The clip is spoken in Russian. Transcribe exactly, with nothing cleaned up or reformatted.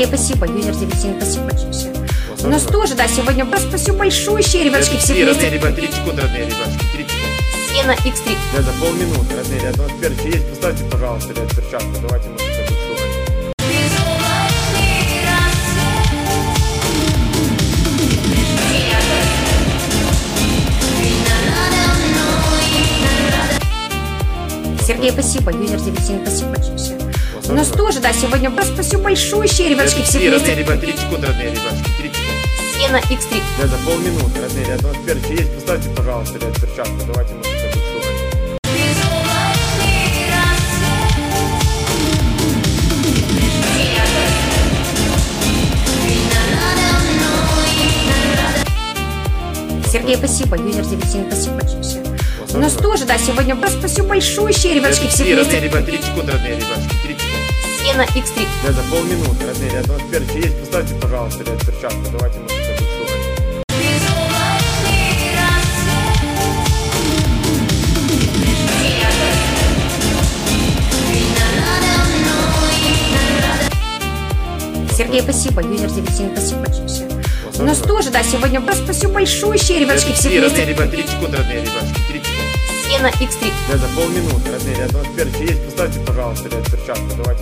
Сергей, спасибо. Юзер девять семь, спасибо большое. Всё. У нас тоже, да, сегодня спасибо большущие, ребятушки, все Три, вместе. родные ребят, тридцать секунд, родные ребятушки, тридцать секунд. Сена икс три. Да, за полминуты, родные ребят. Ну, теперь есть, поставьте, пожалуйста, ребят, перчатку. Давайте мы это будем шумать. Сергей, спасибо. Юзер девять семь, спасибо большое. Всё. У нас тоже, да, сегодня спасибо большущие, ребятушки, все Три, родные вместе. ребят, тридцать секунд, родные ребятушки, тридцать секунд. Сена икс три. Да, за полминуты, родные ребят. Ну, теперь есть, поставьте, пожалуйста, ребят, перчатку. Давайте мы это будем шумать. Сергей, спасибо. Юзер девять семь, спасибо большое. Всё. У нас тоже, да, сегодня спасибо большущие, ребятушки, все Три, родные вместе. ребят, тридцать секунд, родные ребятушки, тридцать секунд. Сена икс три. Да, за полминуты, родные ребят. Ну, теперь есть, поставьте, пожалуйста, ребят, перчатку. Давайте мы это будем шумать. Сергей, спасибо. Юзер девять семь, спасибо большое. Всё. У нас тоже, да, сегодня спасибо большущие, ребятушки, все Три, родные вместе. ребят, тридцать секунд, родные ребятушки, тридцать секунд. Сена икс три. Да, за полминуты, родные ребят. Ну, теперь есть, поставьте, пожалуйста, ребят, перчатку. Давайте